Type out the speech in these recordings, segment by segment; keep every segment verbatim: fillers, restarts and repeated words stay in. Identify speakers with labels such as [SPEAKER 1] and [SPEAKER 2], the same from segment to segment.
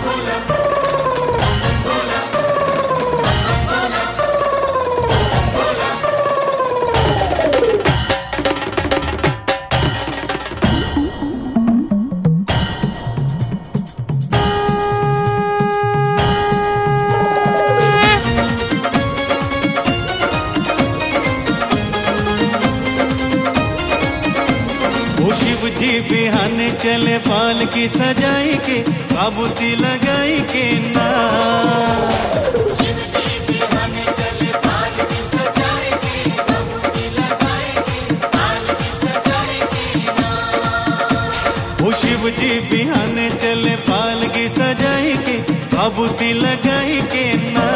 [SPEAKER 1] बिहाने चले पाल की सजाई के बाबूती लगाई के ना।
[SPEAKER 2] शिव जी बिहाने चले पाल की सजाई के बाबूती लगाई के पाल की सजाई के ना।
[SPEAKER 1] ओ शिव जी बिहाने चले पाल की सजाई के बाबूती लगाई के ना।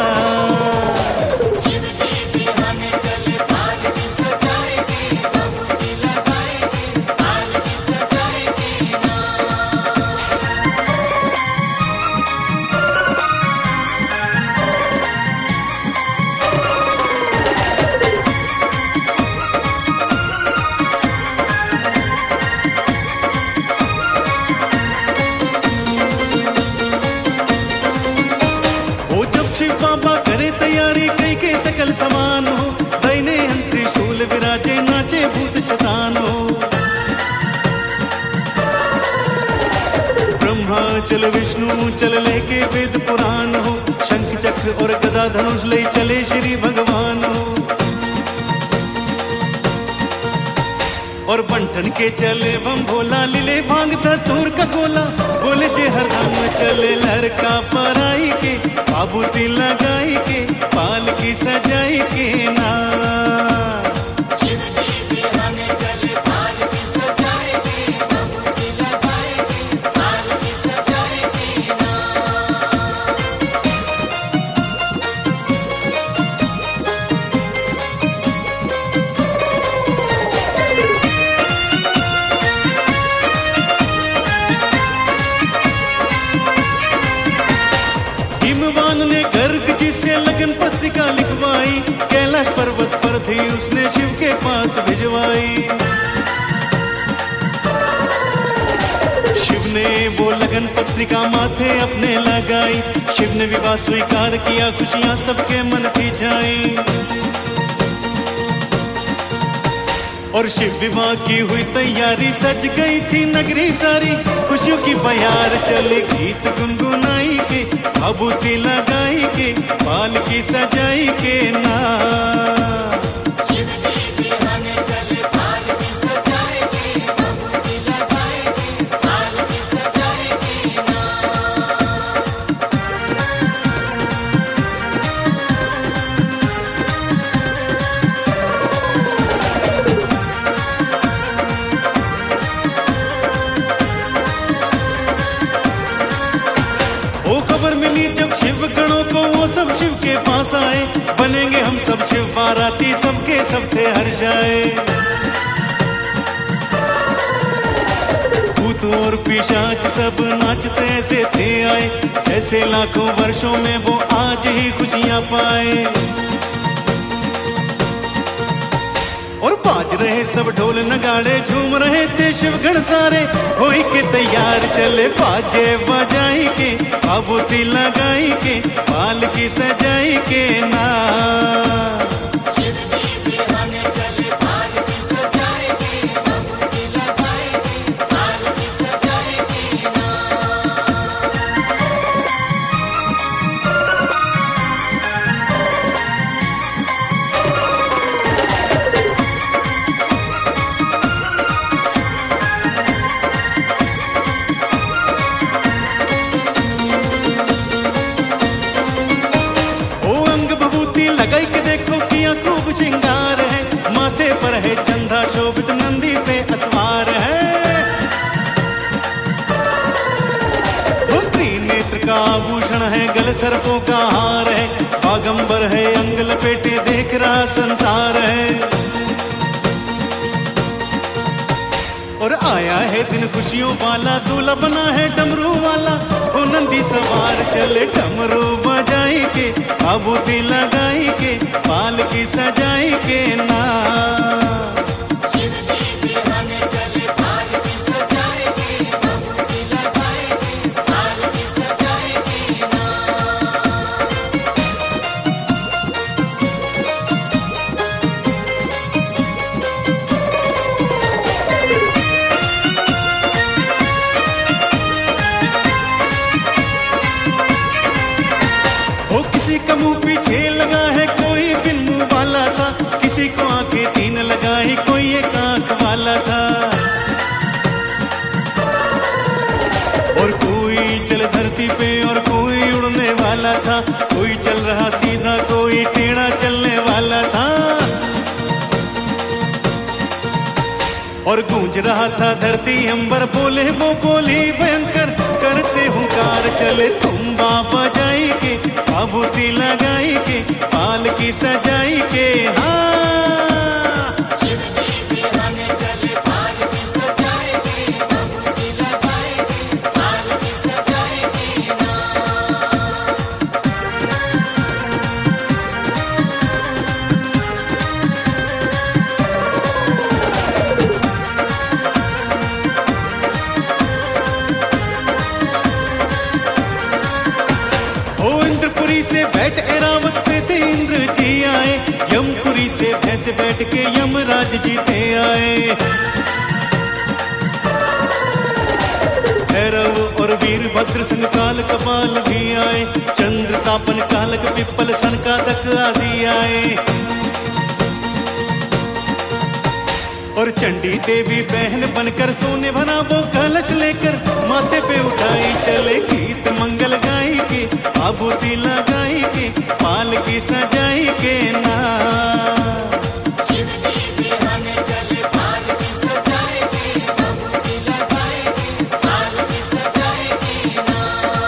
[SPEAKER 1] सकल समान हो दैने अंतरी शूल विराजे नाचे भूत शतान हो। ब्रह्मा चल विष्णु चल लेके वेद पुराण हो। शंख चक्र और गदा धनुष ले चले श्री भगवान हो। और बंठन के चले बम भोला लीले भांग धतूर का गोला। बोले जे हरदम चले लड़का पराई के बाबूती लगाई के पाल की सजाई के ना।
[SPEAKER 2] शिव जी बिहाने चले पाल की सजाई के बाबूती लगाई के पाल की सजाई के ना।
[SPEAKER 1] हिमवान ने गर्ग जी से लगन पत्रिका लिखवाई। कैलाश पर्वत पर थी उसने शिव के पास भिजवाई। शिव ने वो लगन पत्रिका माथे अपने लगाई। शिव ने विवाह स्वीकार किया खुशियां सबके मन की जाई। और शिव विवाह की हुई तैयारी सज गई थी नगरी सारी। खुशियों की बयार चले गीत गुनगुनाई के बाबूती लगाई के पाल की सजाई के ना।
[SPEAKER 2] शिव जी बिहाने चले पाल की सजाई के बाबूती लगाई के पाल की सजाई के ना।
[SPEAKER 1] खबर मिली जब शिव गणों को वो सब शिव के पास आए। बनेंगे हम सब शिव बाराती सबके सब थे हर्षाए। भूत और पिशाच सब नाचते ऐसे थे आए। जैसे लाखों वर्षों में वो आज ही खुशियां पाए। और बाज रहे सब ढोल नगाड़े झूम रहे थे शिवगण सारे। होई के तैयार चले बाजे बजाई के बाबूती लगाई के पाल की सजाई के ना।
[SPEAKER 2] शिव जी बिहाने चले पाल की सजाई के बाबूती लगाई के पाल की सजाई के ना। लगाई के देखो किया खूब श्रृंगार है। माथे पर है चंदा शोभित नंदी पे असवार है। वो त्रिनेत्र का आभूषण है गल सर्पों का हार है। बागंबर है अंग लपेटे देख रहा संसार है। और आया है दिन खुशियों वाला दूल्हा बना है डमरू वाला। ओ नंदी सवार चले डमरू बजाई के बाबूती लगाई के पाल की सजाई के ना। शिव जी बिहाने चले पाल की सजाई के बाबूती लगाई के पाल की सजाई
[SPEAKER 1] मुंह पीछे लगा है, कोई बिन मुंह वाला था, किसी को आंखें तीन लगाई, कोई एक आंख वाला था। और कोई चल धरती पे और कोई उड़ने वाला था, कोई चल रहा सीधा कोई टेढ़ा चलने वाला था। और गूंज रहा था धरती अंबर, बोले वो बोली भयंकर, करते हुंकार चले तुम बाबा जाई के, बाबूती लगाई के, पाल की सजाई के। हाँ
[SPEAKER 3] शिव जी भी हमें चले पाल की सजाए के, बाबूती लगाए के, पाल की सजाए के ना।
[SPEAKER 1] इंद्रपुरी से बैठ एरावत पे थे इंद्र जी आए, यमपुरी से भैंस बैठ के यमराज जी थे आए। भैरव और वीरभद्र संग काल कपाल भी आए, चंद्र तापन कालक पिप्पल सनकादक आदि आए। और चंडी देवी बहन बनकर सोने भरा वो कलश लेकर, माथे पे उठाई चले गीत मंगल गाई के, बाबूती लगाई के, पाल की सजाई के ना।
[SPEAKER 3] शिव जी भी हमें चले पाल की सजाए के, बाबूती लगाए के, पाल की सजाए के ना।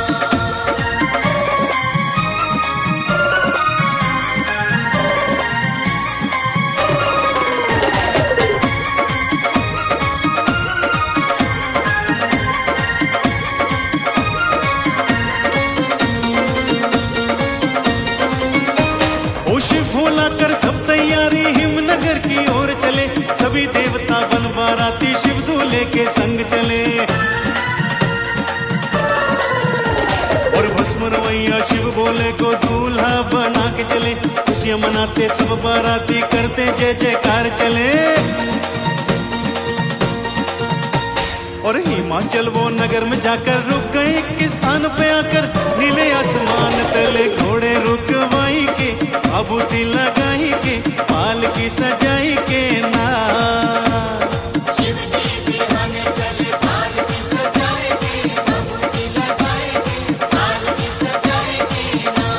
[SPEAKER 1] भोला कर सब तैयारी हिमनगर की ओर चले, सभी देवता बन बाराती शिव दूल्हे के संग चले। और भस्म रवैया शिव भोले को दूल्हा बना के चले, खुशियां मनाते सब बाराती करते जय जयकार चले। और हिमाचल वो नगर में जाकर रुक गए, किस स्थान पे आकर नीले आसमान तले घोड़े रुकवाई के, बाबूती लगाई के, पाल की सजाई के ना।
[SPEAKER 3] शिव जी भी हमें चले पाल की सजाए के, बाबूती लगाए के, पाल की सजाए के ना।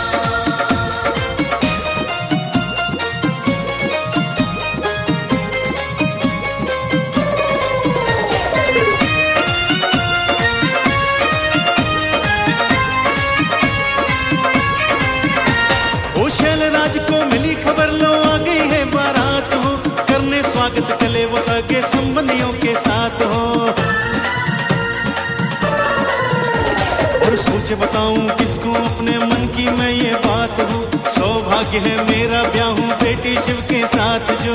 [SPEAKER 1] राज को मिली खबर, लो आ गई है बारात हो, करने स्वागत चले वो सगे संबंधियों के साथ हो। और सोचे बताऊं किसको अपने मन की मैं ये बात हूँ, सौभाग्य है मेरा ब्याह हूँ बेटी शिव के साथ जो।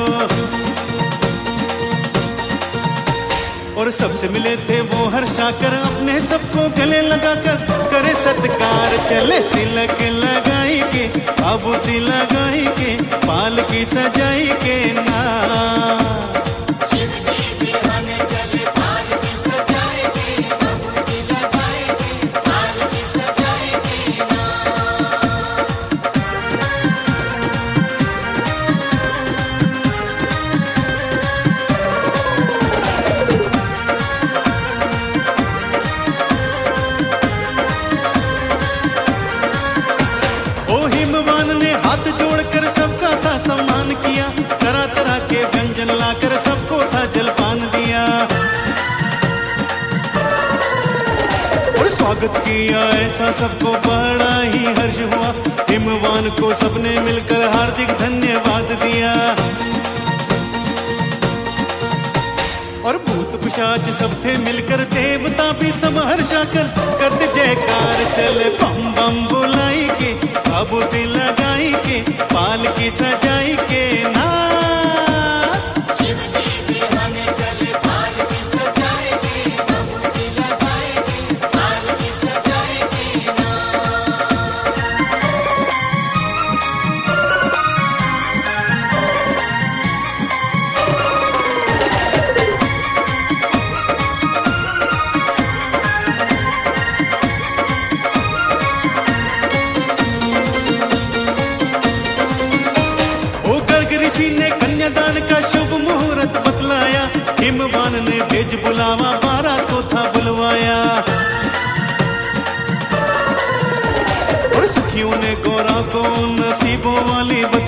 [SPEAKER 1] और सबसे मिले थे वो हर्षाकर, अपने सबको गले लगाकर करे सत्कार चले, तिलक लगाई के, बाबूती लगाई के, पाल की सजाई के ना।
[SPEAKER 3] शिव जी भी हमें चले पाल की सजाए के, बाबूती लगाए के, पाल की सजाए के ना।
[SPEAKER 1] हाथ जोड़कर सबका था सम्मान किया, तरह तरह के व्यंजन लाकर सबको था जलपान दिया। और स्वागत किया ऐसा सबको बड़ा ही हर्ष हुआ, हिमवान को सबने मिलकर हार्दिक धन्यवाद दिया। और भूत पिशाच सब थे मिलकर, देवता भी सब हर्षाकर करते जयकार चले, बम बम बुलाई के, बाबूती लगाई के, पाल की सजाई के ना।
[SPEAKER 3] शिव जी भी हमें चले पाल की सजाए के, बाबूती लगाए के, पाल की सजाए के ना।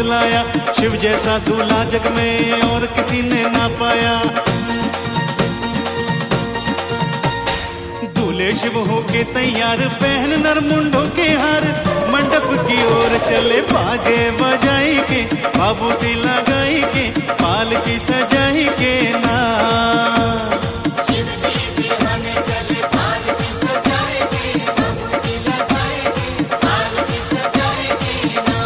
[SPEAKER 2] बुलाया। शिव जैसा दूल्हा जग में और किसी ने ना पाया। दूल्हे शिव होके तैयार, पहन नरमुंडों के हार, मंडप की ओर चले बाजे बजाई के, बाबूती लगाई के, पाल की सजाई के ना।
[SPEAKER 3] शिव जी बिहाने चले पाल की सजाए के, बाबूती लगाए के, पाल की सजाए के ना।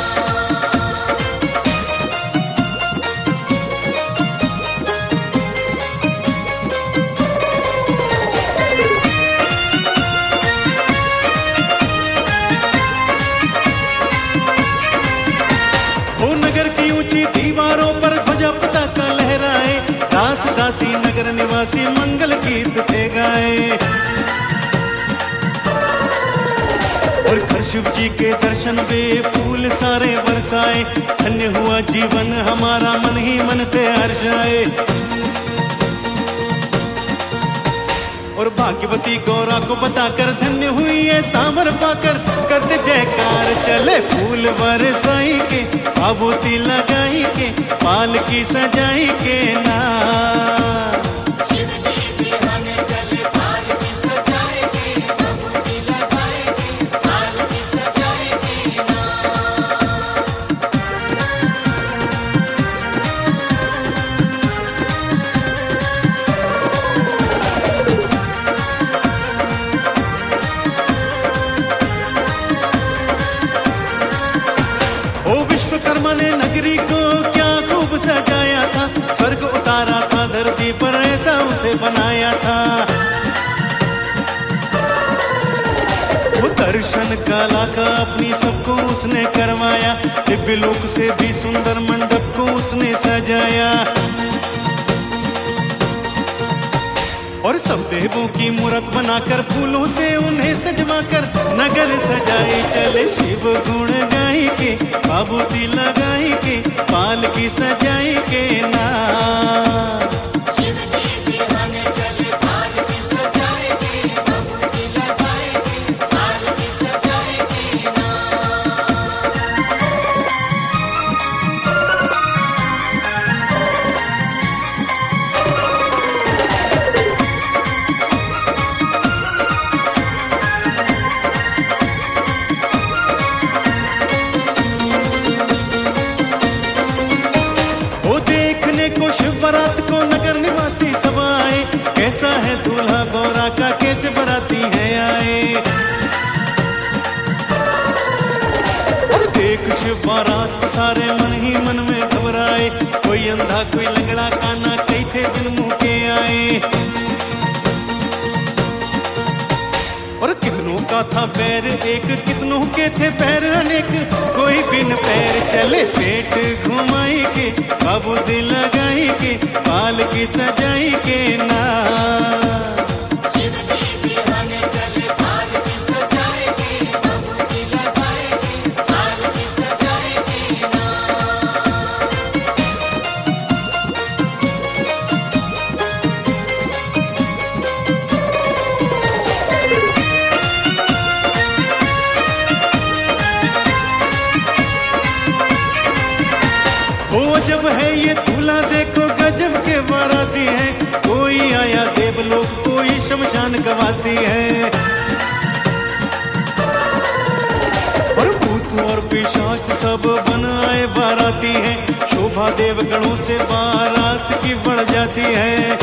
[SPEAKER 2] वो नगर की ऊंची दीवारों पर ध्वजा पताका लहराए, दास दासी नगर निवासी मंगल गीत थे गाए। और घर शिव जी के दर्शन पे फूल सारे बरसाए, धन्य हुआ जीवन हमारा मन ही मन थे हर्षाए। और भाग्यवती गौरा को बताकर धन्य हुई है सांवर पाकर, करते जयकार चले फूल बरसाई के, बाबूती लगाई के, पाल की सजाई के ना।
[SPEAKER 3] शिव जी बिहाने चले पाल की सजाए के, बाबूती लगाए के, पाल की सजाए के ना।
[SPEAKER 2] ओ विश्वकर्मा ने नगरी को क्या खूब सजाया था, स्वर्ग उतारा था धरती पर ऐसा उसे बनाया था। वो दर्शन काला का अपनी सबको उसने करवाया, दिव्य लोक से भी सुंदर मंडप को उसने सजाया। और सब देवों की मूरत बनाकर फूलों से उन्हें सजवाकर, नगर सजाए चले शिव गुण गाई के, बाबूती लगाई के, पाल की सजाई के ना।
[SPEAKER 3] शिव जी बिहाने चले पाल की सजाए के, बाबूती लगाए के, पाल की सजाए के ना।
[SPEAKER 2] वो देखने को शिव बारात को नगर निवासी सब आए, कैसा है दूल्हा गौरा का, कैसे बाराती है आए। और देख शिव बारात को सारे मन ही मन में घबराए, कोई अंधा कोई लंगड़ा काना, कई थे बिन मुंह के आए। और कितनों का था पैर एक, कितनों के थे पैर अनेक, कोई बिन पैर चले पेट घुमाई के, बाबूती लगाई के, पाल की सजाई के ना।
[SPEAKER 3] शिव जी बिहाने चले पाल की सजाए के, बाबूती लगाए के, पाल की सजाए के ना।
[SPEAKER 2] ओ जब है ये दूल्हा देखो गजब के बाराती है, कोई आया देवलोक कोई शमशान गवासी है। और भूत और पिशाच सब बन आए बाराती हैं, शोभा देवगणों से बारात की बढ़ जाती है।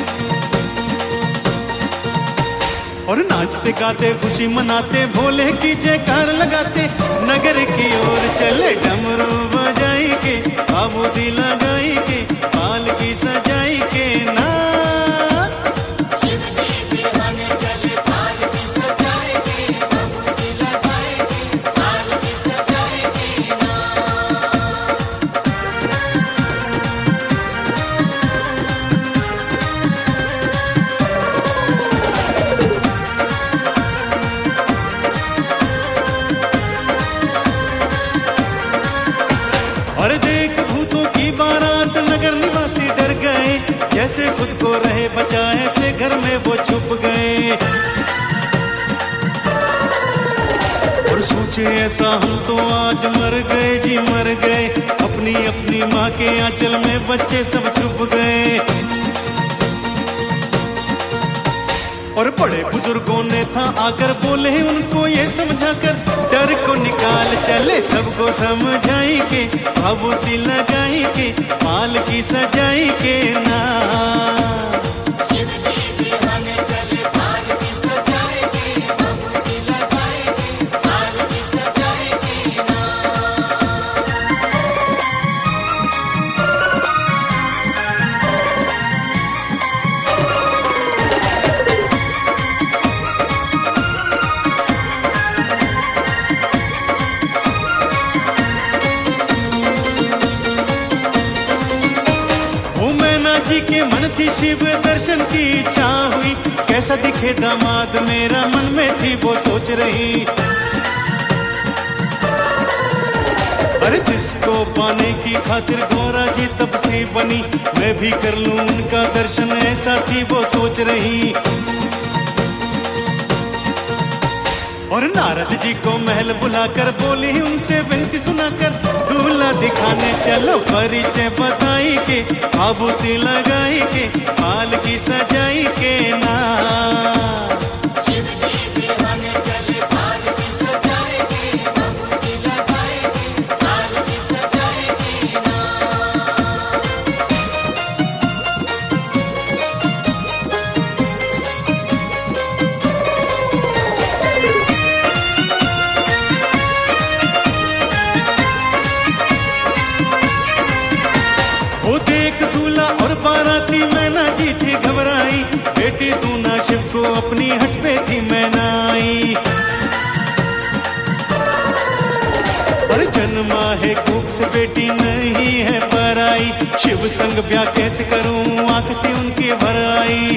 [SPEAKER 2] और नाचते गाते खुशी मनाते भोले की जयकार लगाते, नगर की ओर चले डमरू बजाई के, बाबूती लगाई के, पाल की सजाई के ना।
[SPEAKER 3] शिव जी बिहाने चले पाल की सजाए के, बाबूती लगाए के, पाल की सजाए के ना।
[SPEAKER 2] और देख भूतों की बारात नगर निवासी डर गए, जैसे खुद को रहे बचा ऐसे घर में वो छुप गए। और सूत
[SPEAKER 1] सोचे ऐसा हम तो आज मर गए जी मर गए, अपनी अपनी माँ के आंचल में बच्चे सब छुप गए। और बड़े बुजुर्गों ने था आकर बोले उनको ये समझाकर, डर को निकाल चले सबको समझाई के, भाभूति लगाई के माल की सजाई के ना।
[SPEAKER 3] शिव जी बिहाने चले माल की सजाए के, भाभूति लगाए के माल की सजाए के ना।
[SPEAKER 1] जी के मन थी शिव दर्शन की इच्छा हुई, कैसा दिखे दामाद मेरा मन में थी वो सोच रही। अरे जिसको पाने की खातिर गौरा जी तब से बनी, मैं भी कर लूं उनका दर्शन ऐसा थी वो सोच रही। और नारद जी को महल बुलाकर बोली उनसे विनती सुनाकर, दूल्हा दिखाने चलो परिचय बताई के, भाभूति लगाई के माल की सजाई के ना।
[SPEAKER 3] शिव जी बिहाने चले माल की सजाए के, भाभूति लगाए के माल की सजाए के ना।
[SPEAKER 1] वो देख दूल्हा और बाराती मैना जी थी घबराई, बेटी दूना शिव को अपनी हट पे थी मैना आई। पर जन्मा है कोख से बेटी नहीं है पराई, शिव संग ब्याह कैसे करूं आंख थी उनकी भर आई।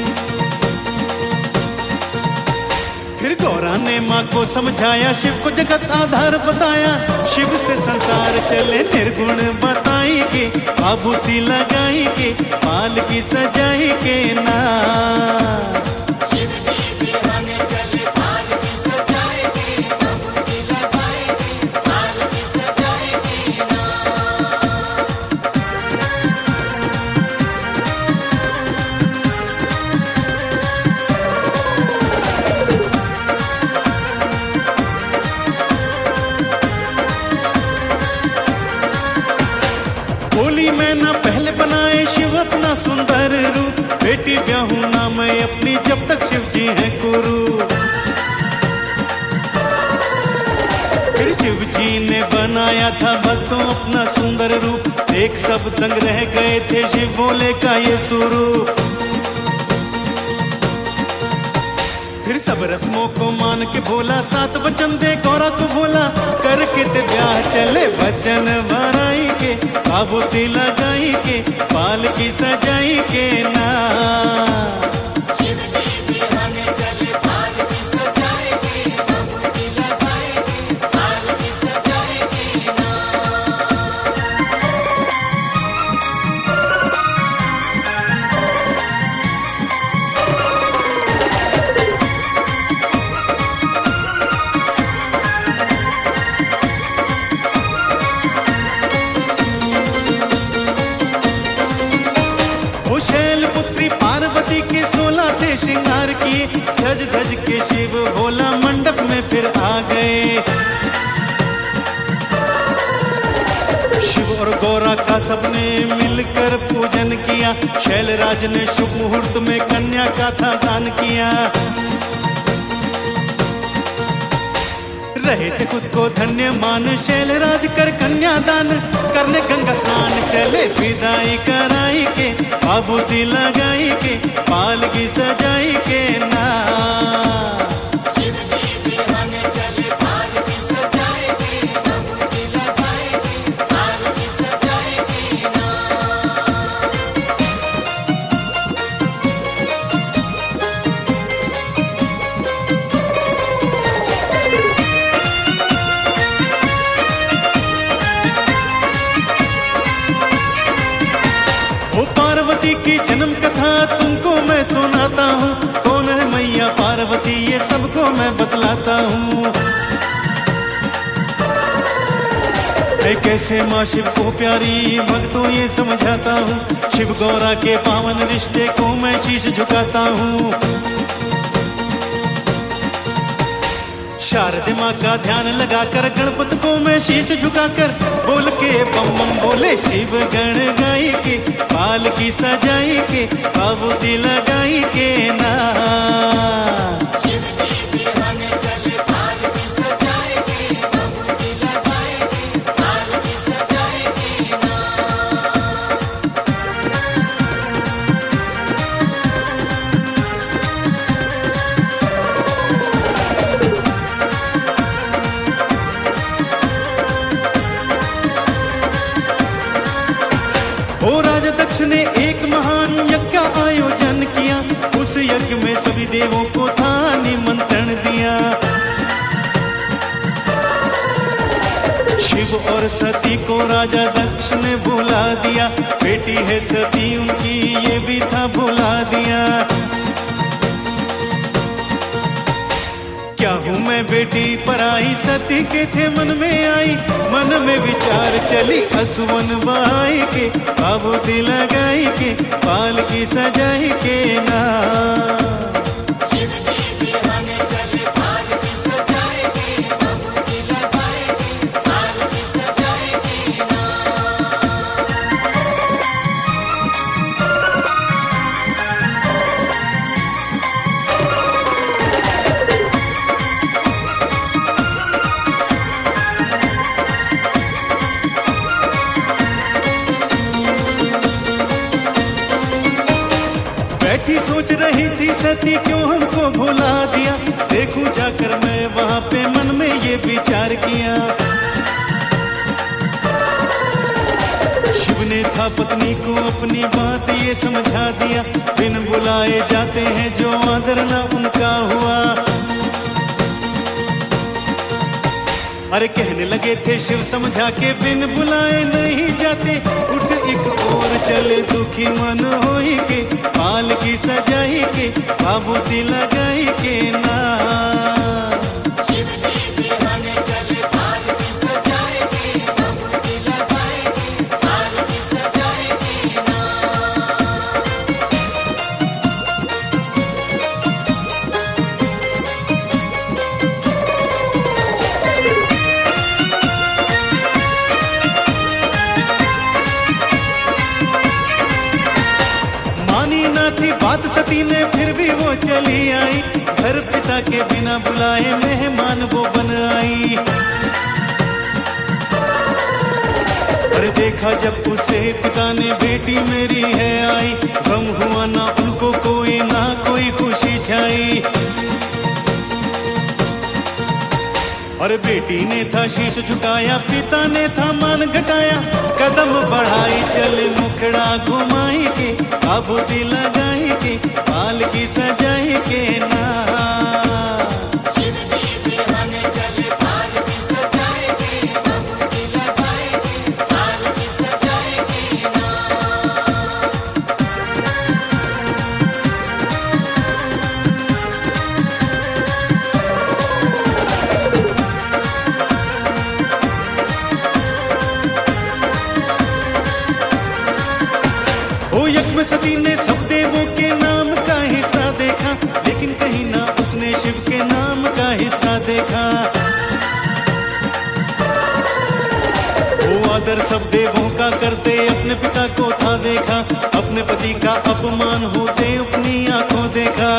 [SPEAKER 1] फिर गौरा ने माँ को समझाया, शिव को जगत आधार बताया, शिव से संसार चले निर्गुण बताई के, भाभूति लगाई के माल की सजाई के ना।
[SPEAKER 3] शिव जी बिहाने चले माल की सजाए के, भाभूति लगाए के माल की सजाए के ना।
[SPEAKER 1] बोली मैं ना पहले बनाए शिव अपना सुंदर रूप, बेटी ब्याहूं ना मैं अपनी जब तक शिव जी है गुरु। फिर शिव जी ने बनाया था भक्तों अपना सुंदर रूप, देख सब दंग रह गए थे शिव बोले का ये स्वरूप। फिर सब रस्मों को मान के भोला, सात वचन दे गौरा को भोला, करके ते ब्याह चले वचन भराई के, भाभूति लगाई के पाल की सजाई के ना।
[SPEAKER 3] शिव जी बिहाने चले माल की सजाए के, भाभूति लगाए के माल की सजाए के ना।
[SPEAKER 1] पार्वती के सोलह थे श्रृंगार किए, सज धज के शिव भोला मंडप में फिर आ गए। शिव और गौरा का सबने मिलकर पूजन किया, शैलराज ने शुभ मुहूर्त में कन्या का था दान किया। रहे थे खुद को धन्य मान शैलराज कर कन्यादान, करने गंगा स्नान चले विदाई कराई के, भाभूति लगाई के पाल की सजाई के ना।
[SPEAKER 3] शिव जी बिहाने चले माल की सजाए के, भाभूति लगाए के माल की सजाए के ना।
[SPEAKER 1] वो पार्वती की जन्म कथा तुमको मैं सुनाता हूँ, कौन है मैया पार्वती ये सबको मैं बतलाता हूँ। है कैसे माँ शिव को प्यारी भक्तों ये समझाता हूँ, शिव गौरा के पावन रिश्ते को मैं शीश झुकाता हूँ। शारदे माँ का ध्यान लगाकर गणपति को मैं शीश झुकाकर बोल के बम बम बोले शिव गण गाई के, पाल की सजाई के, बाबूती लगाई के ना।
[SPEAKER 3] शिव जी बिहान चले पाल की सजाए के, बाबूती लगाए के, पाल की सजाए के ना।
[SPEAKER 1] ओ राजा दक्ष ने एक महान यज्ञ का आयोजन किया, उस यज्ञ में सभी देवों को था निमंत्रण दिया। शिव और सती को राजा दक्ष ने बुला दिया, बेटी है सती उनकी ये भी था बुला दिया। क्या हूँ मैं बेटी पराई सती के थे मन में आई, मन में विचार चली असुवन बहाई के, बाबूती लगाई के, पाल की सजाई के ना।
[SPEAKER 3] शिव जी बिहान चले पाल की सजाए के, बाबूती लगाए के, पाल की सजाए के ना।
[SPEAKER 1] बैठी सोच रही थी सती क्यों हमको भुला दिया, देखूं जाकर मैं वहां पे मन में ये विचार किया। शिव ने था पत्नी को अपनी बात ये समझा दिया, बिन बुलाए जाते हैं जो आदर ना उनका हुआ। अरे कहने लगे थे शिव समझा के बिन बुलाए नहीं जाते, उठ एक और चले दुखी मन होई के, पाल की सजाई के, बाबूती लगाई के ना।
[SPEAKER 3] शिव जी बिहान चले पाल की सजाए के, बाबूती लगाए के, पाल की सजाए के ना।
[SPEAKER 1] मानी ना थी बात सती ने फिर भी वो चली आई, घर पिता के बिना बुलाए मेहमान वो बन आई। अरे देखा जब उसे पिता ने बेटी मेरी है आई, गम हुआ ना उनको कोई ना कोई खुशी छाई। और बेटी ने था शीश झुकाया, पिता ने था मान घटाया, कदम बढ़ाई चले मुखड़ा घुमाई के, बाबूती लगाई के, पाल की सजाई के ना।
[SPEAKER 3] शिव जी बिहान चले पाल की सजाए के, बाबूती लगाए के, पाल की सजाए के ना।
[SPEAKER 1] ओ यज्ञ में सती ने सब देवों के नाम का हिस्सा देखा, लेकिन कहीं ना उसने शिव के नाम का हिस्सा देखा। वो आदर सब देवों का करते अपने पिता को था देखा, अपने पति का अपमान होते अपनी आंखों देखा।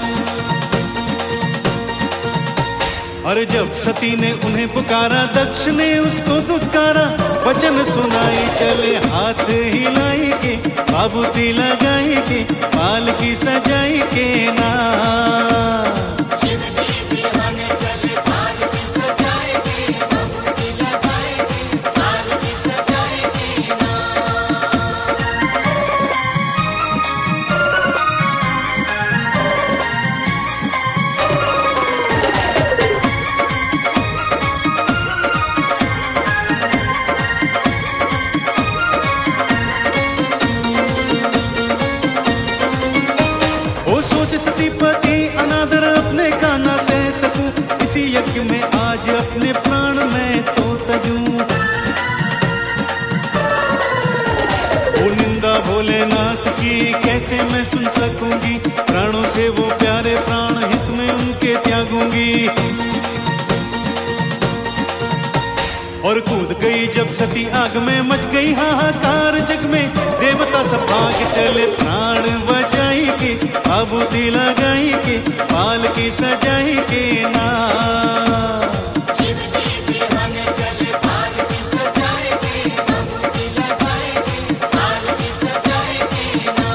[SPEAKER 1] और जब सती ने उन्हें पुकारा दक्ष ने उसको दुत्कारा, वचन सुनाई चले हाथ हिलाई के, बाबूती लगाई के, पाल की सजाई के ना।
[SPEAKER 3] शिव जी बिहान चले पाल की सजाए के, बाबूती लगाए के, पाल की सजाए के ना।
[SPEAKER 1] ओ सोच सती पति अनादर अपने काना से,
[SPEAKER 2] और कूद गई जब सती आग में, मच गई हाहाकार जग में। देवता सब भाग चले प्राण बचाई के, आबूती लगाई के, पाल की सजाई के ना।
[SPEAKER 3] शिव जी बिहान चले पाल की सजाए के, आबूती लगाए के, पाल की सजाए के ना।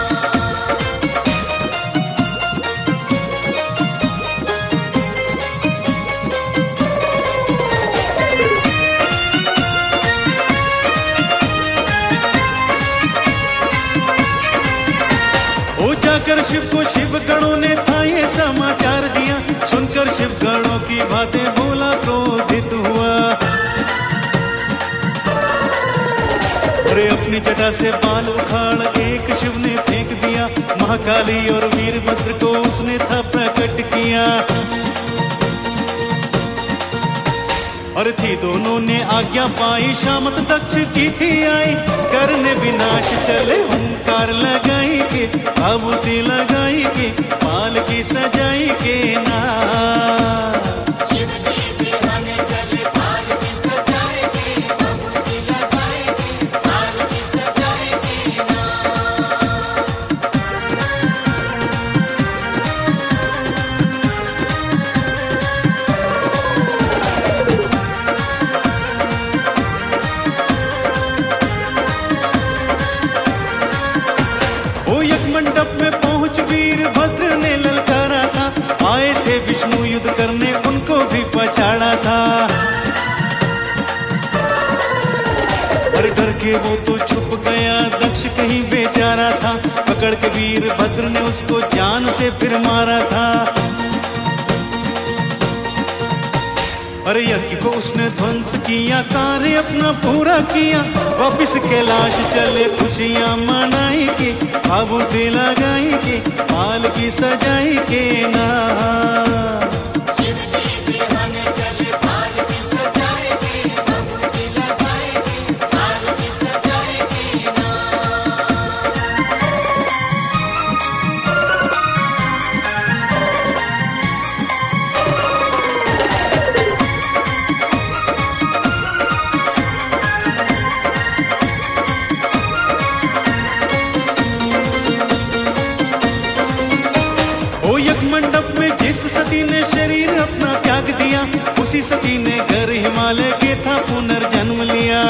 [SPEAKER 2] ओ जाकर शिव को शिव गणों ने था ये समाचार दिया, सुनकर शिव गणों की बातें भोला क्रोधित हुआ। अरे अपनी जटा से बाल उखाड़ एक शिव ने फेंक दिया, महाकाली और वीरभद्र को उसने था प्रकट किया। और थी दोनों ने आज्ञा पाई, शामत दक्ष की थी आई, करने विनाश चले ओंकार लगाई के, आबूती लगाई के, पाल की सजाई के ना।
[SPEAKER 3] शिव जी बिहान चले पाल की सजाए के, आबूती लगाए के, पाल की सजाए के ना।
[SPEAKER 2] ओ यज्ञ मंडप में पहुंच वीरभद्र ने ललकारा था, आए थे विष्णु युद्ध करने, उनको भी पछाड़ा था। अरे डर के वो तो छुप गया, दक्ष कहीं बेचारा था, पकड़ के वीरभद्र ने उसको जान से फिर मारा था। अरे यज्ञ को उसने ध्वंस किया, कार्य अपना पूरा किया, वापिस कैलाश चले खुशियां मनाई के, आबूती लगाई के, पाल की सजाई के ना।
[SPEAKER 3] शिव जी बिहान चले पाल की सजाए के, आबूती लगाए के, पाल की सजाए के ना।
[SPEAKER 2] ओ यज्ञ मंडप में जिस सती ने शरीर अपना त्याग दिया, उसी सती ने घर हिमालय के था पुनर्जन्म लिया।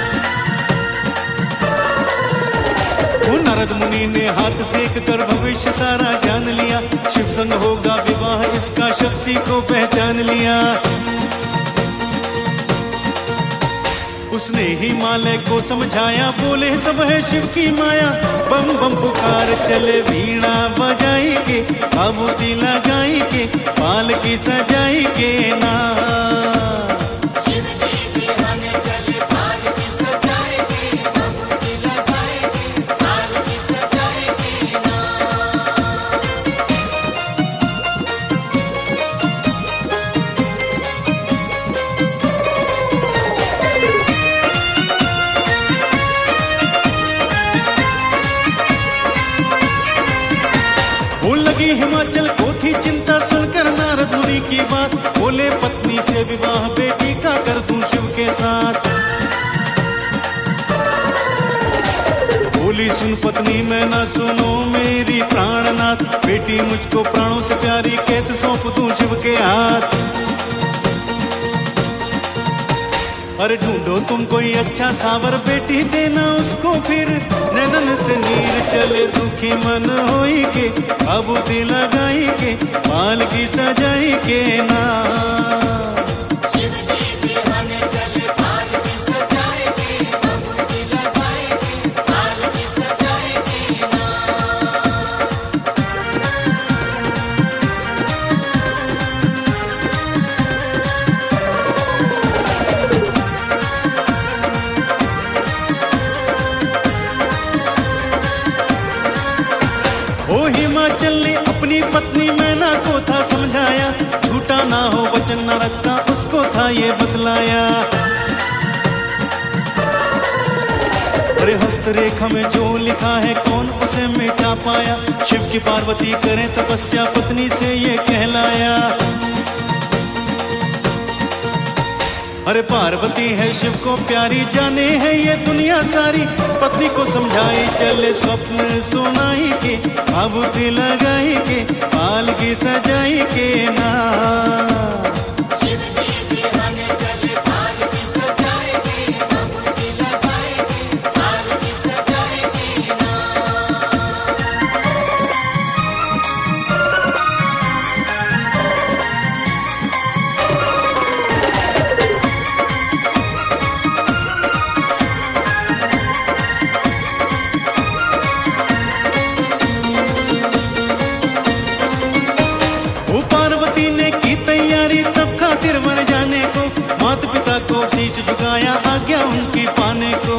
[SPEAKER 2] वो नारद मुनि ने हाथ देख कर भविष्य सारा जान लिया, शिव संग होगा विवाह इसका शक्ति को पहचान लिया। उसने हिमालय को समझाया, बोले सब है शिव की माया, बम बम पुकार चले वीणा बजाई के, आबूती लगाई के, पाल की सजाई के ना।
[SPEAKER 3] शिव जी बिहान चले पाल की सजाए के, आबूती लगाए के, पाल की सजाए के ना।
[SPEAKER 2] वो लगी हिमाचल को थी चिंता, सुनकर नारद मुनि की बात, बोले पत्नी से विवाह बेटी का कर दूं शिव के साथ। बोली सुन पत्नी मैं ना सुनो मेरी प्राणनाथ, बेटी मुझको प्राणों से प्यारी कैसे सौंप दूं शिव के हाथ। अरे ढूंढो तुम कोई अच्छा सावर, बेटी देना उसको फिर, नैनन से नीर चले दुखी मन होई के, आबूती लगाई के, पाल की सजाई के ना।
[SPEAKER 3] शिव जी बिहान चले पाल की सजाए के, आबूती लगाए के, पाल की सजाए के ना।
[SPEAKER 2] ओ हिमाचल ने अपनी पत्नी मैना को था समझाया, झूठा ना हो वचन न रखता उसको था ये बतलाया। अरे हस्तरेखा में जो लिखा है कौन उसे मिटा पाया, शिव की पार्वती करें तपस्या पत्नी से ये कहलाया। अरे पार्वती है शिव को प्यारी, जाने है ये दुनिया सारी। पत्नी को समझाई चले स्वप्न सुनाई के, आबूती लगाई के, पाल की सजाई के ना। शीश झुकाया आज्ञा उनकी पाने को,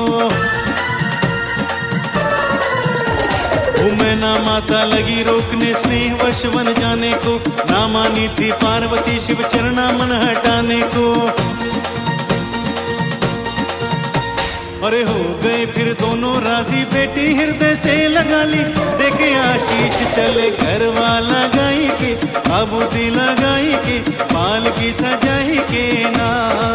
[SPEAKER 2] वो मैना माता लगी रोकने स्नेह वश बन जाने को। ना मानी थी पार्वती शिव चरणा मन हटाने को। अरे हो गए फिर दोनों राजी, बेटी हृदय से लगा ली। देखे आशीष चले घर वाला गाई के, आबूती लगाई के, पाल की सजाई के ना।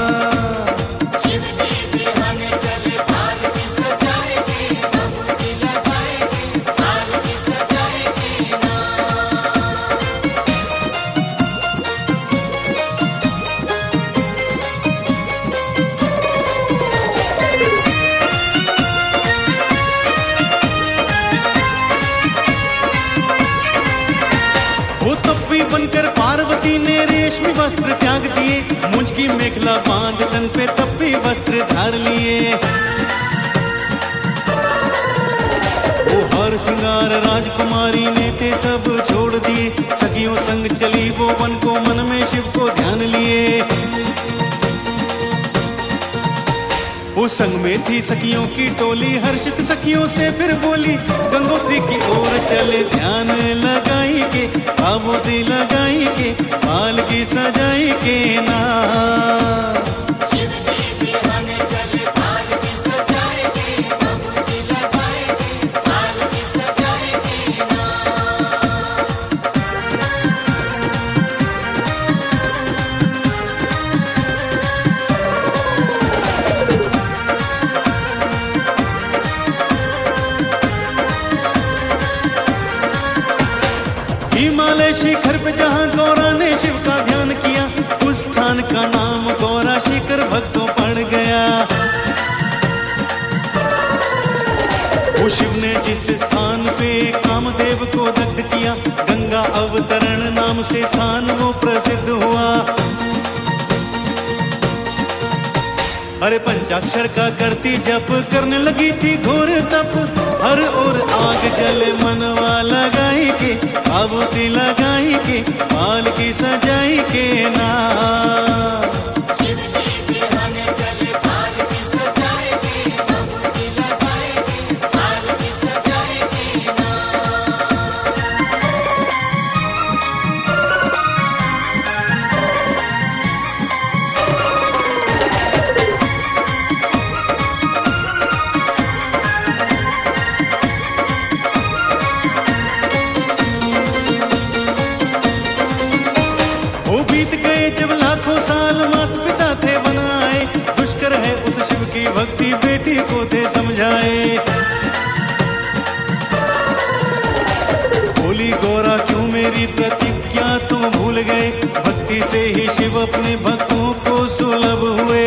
[SPEAKER 2] बनकर पार्वती ने रेशमी वस्त्र त्याग दिए, मुझ की मेखला बांध तन पे तप्पी वस्त्र धार लिए। वो हर सिंगार राजकुमारी ने थे सब छोड़ दिए, सखियों संग चली वो वन को, मन में शिव को ध्यान लिए। वो संग में थी सखियों की टोली, हर्षित सखियों से फिर बोली। गंगोत्री की ओर चले ध्यान लगाई के, आबूती लगाई के, पाल की सजाई के ना। हिमालय शिखर पे जहाँ गौरा ने शिव का ध्यान किया, उस स्थान का नाम गौरा शिखर भक्तों पड़ गया। वो शिव ने जिस स्थान पे कामदेव को दग्ध किया, गंगा अवतरण नाम से स्थान वो प्रसिद्ध हुआ। अरे पंचाक्षर का करती जप करने लगी थी घोर तप, हर ओर आग जले मनवा लगाई के, आबूती लगाई के, पाल की सजाई के ना। बीत गए जब लाखों साल माता पिता थे बनाए, दुष्कर है उस शिव की भक्ति बेटी को थे समझाए। बोली गौरा क्यों मेरी प्रतिज्ञा तुम भूल गए, भक्ति से ही शिव अपने भक्तों को सुलभ हुए।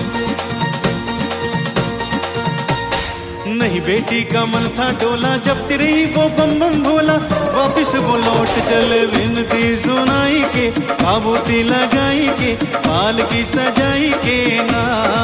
[SPEAKER 2] नहीं बेटी का मन था डोला, जब तेरी वो बम बम भोला। वापिस वो लौट चले विनती सुनाई के, आबूती लगाई के, पाल की सजाई के ना।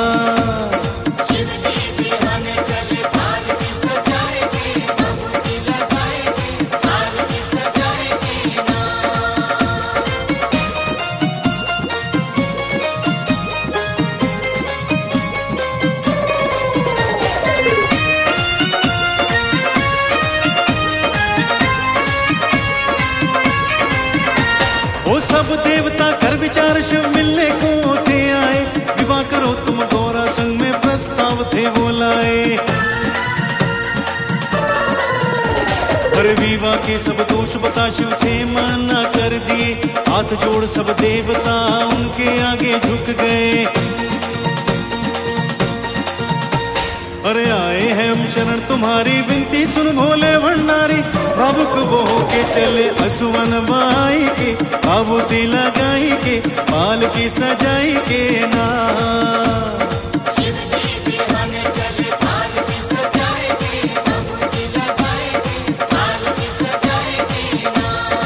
[SPEAKER 2] वो सब देवता कर विचार शिव मिलने को थे आए, विवाह करो तुम गौरा संग में प्रस्ताव थे वो लाए। पर विवाह के सब दोष बता शिव थे मना कर दिए, हाथ जोड़ सब देवता उनके आगे झुक गए। तुम्हारी विनती सुन भोले भंडारी, भावुक वो होके चले असुवन बाई के, बाबूती लगाई के पाल की सजाई के ना।
[SPEAKER 3] शिव जी बिहान चले पाल की सजाए के, बाबूती लगाए के पाल की सजाए के ना।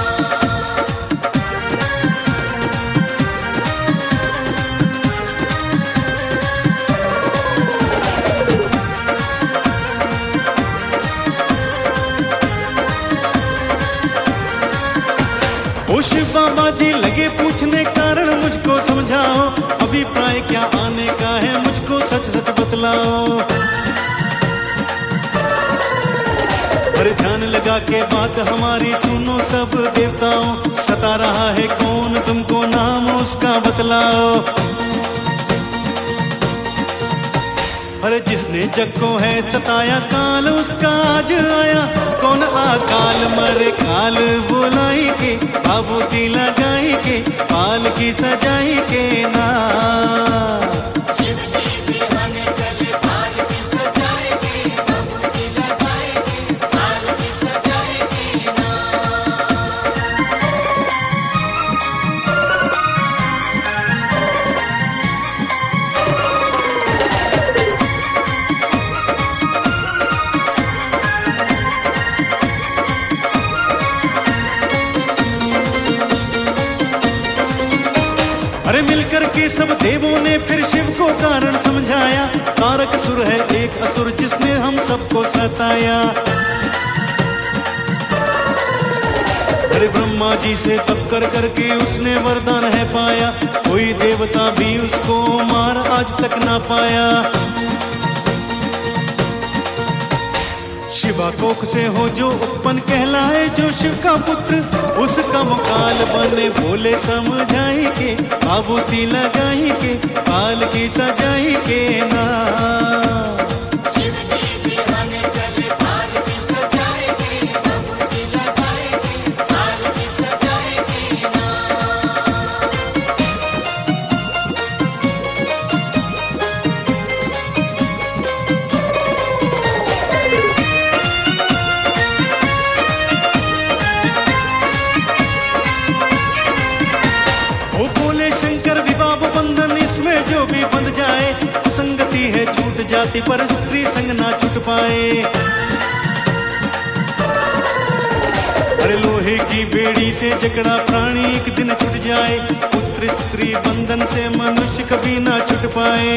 [SPEAKER 2] ओ शिव बाबा जी लगे पूछने कारण मुझको समझाओ, अभिप्राय क्या आने का है मुझको सच सच बतलाओ। अरे ध्यान लगा के बात हमारी सुनो सब देवताओं, सता रहा है कौन तुमको नाम उसका बतलाओ। अरे जिसने जग को है सताया काल उसका आज आया, कौन आकाल मरे काल बुलाई के, बाबूती लगाई के पाल की सजाई के ना।
[SPEAKER 3] शिव जी बिहान चले पाल की सजाए के, बाबूती लगाए के पाल की सजाए के ना।
[SPEAKER 2] अरे मिलकर के सब देवों ने फिर शिव को कारण समझाया, तारक सुर है एक असुर जिसने हम सबको सताया। अरे ब्रह्मा जी से तप कर करके उसने वरदान है पाया, कोई देवता भी उसको मार आज तक ना पाया। शिवा कोख से हो जो उत्पन्न कहलाए जो शिव का पुत्र, उसका मुकाल बने भोले समझाई के, बाबूती लगाई के पाल की सजाई के ना।
[SPEAKER 3] शिव जी बिहान चले पाल की सजाए के, बाबूती लगाए के पाल की सजाए के ना।
[SPEAKER 2] ओ बोले शंकर विवाह बंधन इसमें जो भी बंध जाए, संगति है छूट जाती पर स्त्री संग ना छूट पाए। अरे लोहे की बेड़ी से जकड़ा प्राणी एक दिन छूट जाए, पुत्र स्त्री बंधन से मनुष्य कभी ना छूट पाए।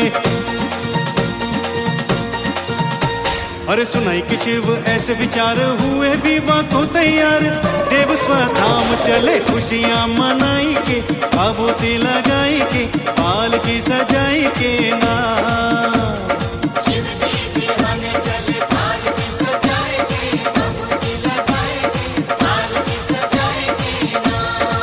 [SPEAKER 2] अरे सुनाई कि शिव ऐसे विचार हुए विवाह को तैयार, देव स्वधाम चले खुशियां मनाई के, बाबूती लगाई के पाल की सजाई के ना।
[SPEAKER 3] शिव जी बिहान चले पाल की सजाए के, बाबूती लगाए के पाल की सजाए के ना।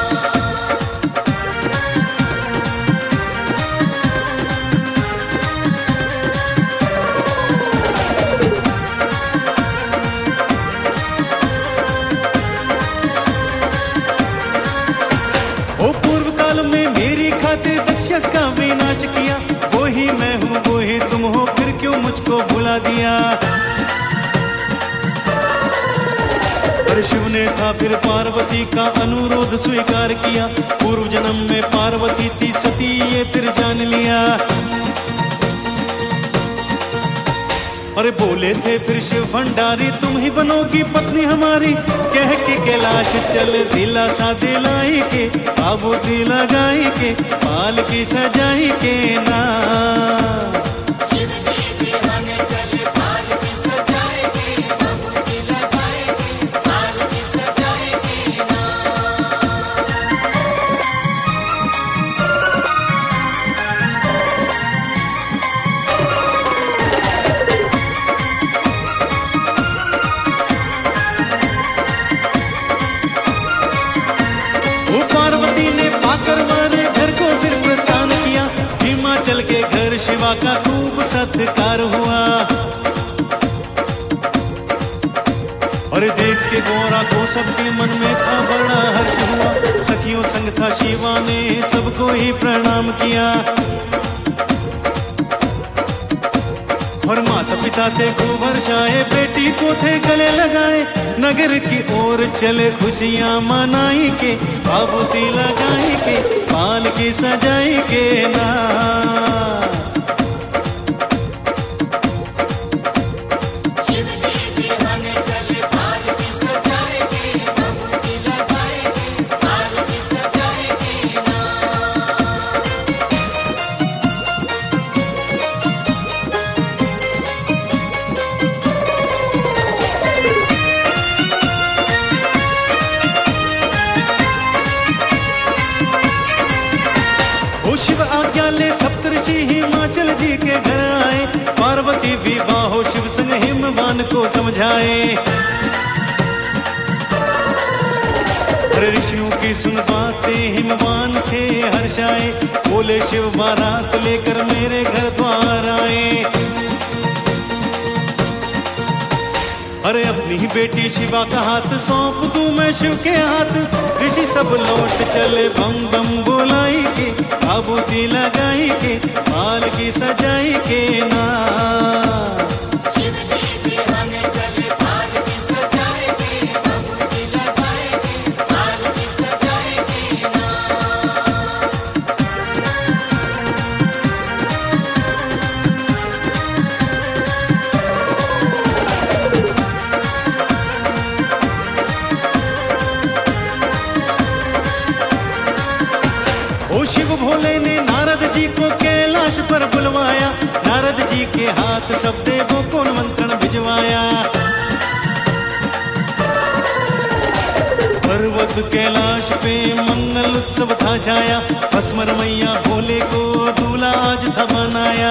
[SPEAKER 2] ओ पूर्व काल में मेरी खातिर दक्ष का विनाश किया, वो ही मैं हूँ वो ही तुम हो फिर क्यों मुझको भुला दिया। पर शिव ने था फिर पार्वती का अनुरोध स्वीकार किया, पूर्व जन्म में पार्वती थी सती ये फिर जान लिया। अरे बोले थे फिर शिव भंडारी तुम ही बनोगी पत्नी हमारी, कह के कैलाश चल दिलासा दिलाई के, बाबूती लगाई के पाल की सजाई के ना।
[SPEAKER 3] शिव जी बिहान चले पाल की सजाए के, बाबूती लगाए के पाल की सजाए के ना।
[SPEAKER 2] वो पार्वती ने पाकर मारे घर को फिर प्रस्थान किया, हिमाचल के घर शिवा का खूब सत्कार हुआ। और देख के गौरा को सबके मन में था बड़ा हर्ष हुआ, सखियों संग था शिवा ने सबको ही प्रणाम किया। और माता पिता थे खूब हर्षाए, बेटी को थे गले लगाए, नगर की ओर चले खुशियां मनाई के, आबूती लगाई के, पाल की सजाई के ना। शिव आज्ञा ले सप्तऋषि हिमाचल जी के घर आए, पार्वती विवाह हो शिव संग हिमवान को समझाए। अरे ऋषियों की सुन बातें हिमवान थे हर्षाए, बोले शिव बारात लेकर मेरे घर द्वार आए। अरे अपनी ही बेटी शिवा का हाथ सौंप दूं मैं शिव के हाथ, ऋषि सब लौट चले बम बम बोलाई के, आबूती लगाई के, पाल की सजाई के ना। शिव भोले ने नारद जी को कैलाश पर बुलवाया, नारद जी के हाथ सब देवों को मंत्रण भिजवाया। पर्वत कैलाश पे मंगल उत्सव था छाया, भस्मर मैया भोले को दूल्हा आज था बनाया।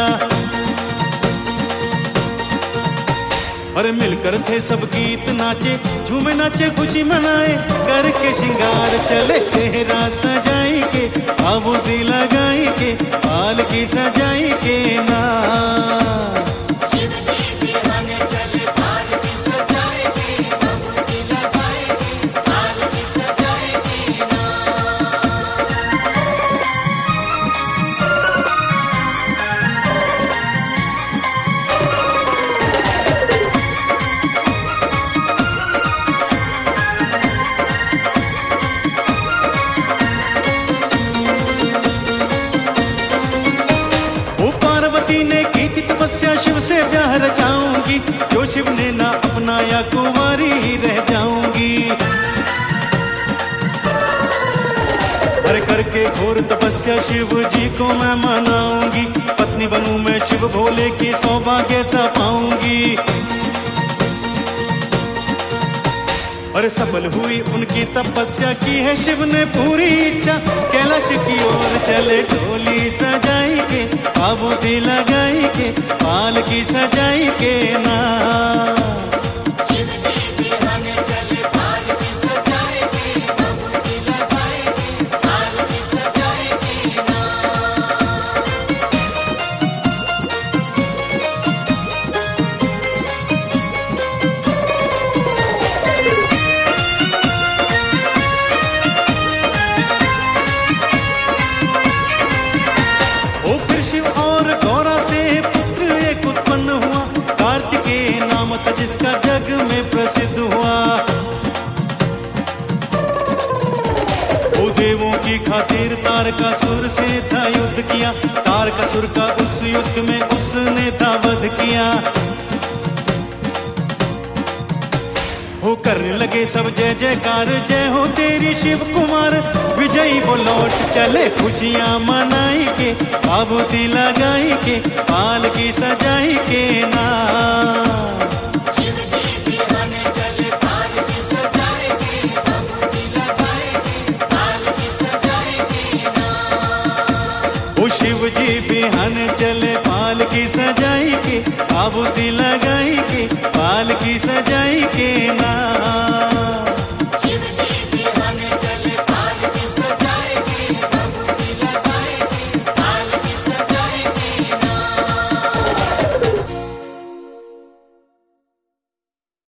[SPEAKER 2] अरे मिलकर थे सब गीत नाचे, झूमे नाचे खुशी मनाए, करके श्रृंगार चले सेहरा सजाई के, आबूती लगाई के, पाल की सजाई के ना। शिव से ब्याह रचाऊंगी, जो शिव ने ना अपनाया कुंवारी ही रह जाऊंगी। अरे करके घोर तपस्या शिव जी को मैं मनाऊंगी, पत्नी बनूं मैं शिव भोले की सौभाग्य सा पाऊंगी। और सफल हुई उनकी तपस्या की है शिव ने पूरी इच्छा, कैलाश की ओर चले डोली सजाई के, आबूती लगाई के, पाल की सजाई के ना। जिसका जग में प्रसिद्ध हुआ, वो देवों की खातिर तारकासुर से था युद्ध किया, तारकासुर का उस युद्ध में उसने था वध किया। हो करने लगे सब जय जयकार, जय हो तेरी शिव कुमार, विजयी वो लौट चले खुशियां मनाई के, आबूती लगाई के, पाल की सजाई के ना। शिव जी बिहान चले पाल की सजाई के, आबूती लगाई के, पाल की सजाई के ना।